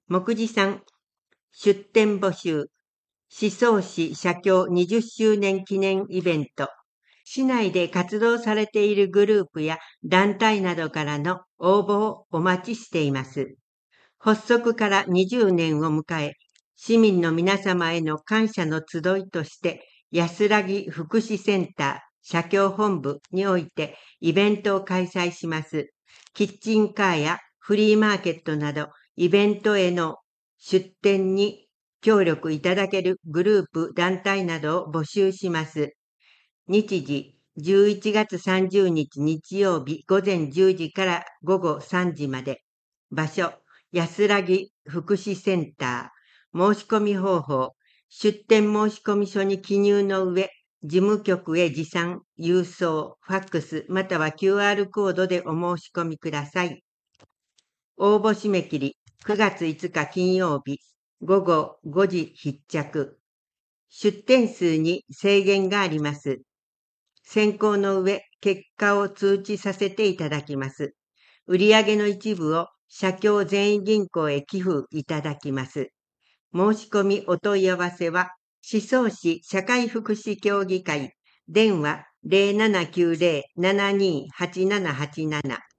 目次さん、出展募集、思想市社協20周年記念イベント、市内で活動されているグループや団体などからの応募をお待ちしています。発足から20年を迎え、市民の皆様への感謝の集いとして、安らぎ福祉センター社協本部においてイベントを開催します。キッチンカーやフリーマーケットなどイベントへの出展に協力いただけるグループ団体などを募集します。日時11月30日日曜日午前10時から午後3時まで。場所、安らぎ福祉センター。申し込み方法、出店申込書に記入の上、事務局へ持参、郵送、ファックス、または QR コードでお申し込みください。応募締め切り、9月5日金曜日、午後5時必着。出店数に制限があります。選考の上、結果を通知させていただきます。売上の一部を社協全員銀行へ寄付いただきます。申し込みお問い合わせは、思想市社会福祉協議会、電話0790-728787